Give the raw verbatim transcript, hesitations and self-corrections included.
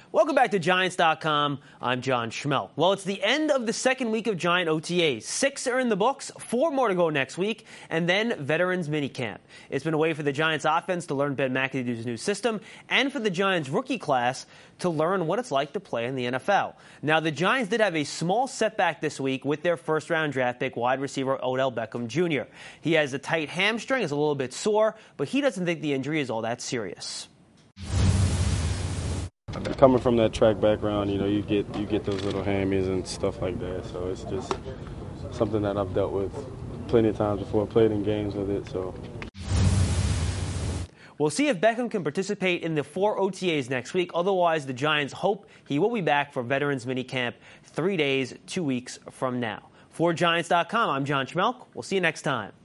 Welcome back to Giants dot com. I'm John Schmelk. Well, it's the end of the second week of Giant O T As. Six are in the books, four more to go next week, and then Veterans Minicamp. It's been a way for the Giants offense to learn Ben McAdoo's new system and for the Giants rookie class to learn what it's like to play in the N F L. Now, the Giants did have a small setback this week with their first-round draft pick, wide receiver Odell Beckham Junior He has a tight hamstring, is a little bit sore, but he doesn't think the injury is all that serious. Coming from that track background, you know, you get you get those little hammies and stuff like that. So it's just something that I've dealt with plenty of times before, played in games with it. So we'll see if Beckham can participate in the four O T As next week. Otherwise, the Giants hope he will be back for Veterans Minicamp three days, two weeks from now. For Giants dot com, I'm John Schmelk. We'll see you next time.